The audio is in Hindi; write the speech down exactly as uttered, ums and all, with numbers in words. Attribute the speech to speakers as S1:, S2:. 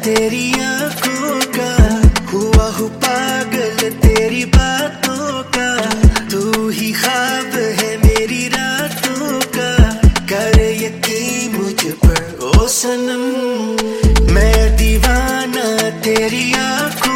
S1: तेरी आंखों का, हुआ हूँ पागल तेरी बातों का। तू ही ख्वाब है मेरी रातों का, कर यकीन मुझ पर ओ सनम। मैं दीवाना तेरी आंखों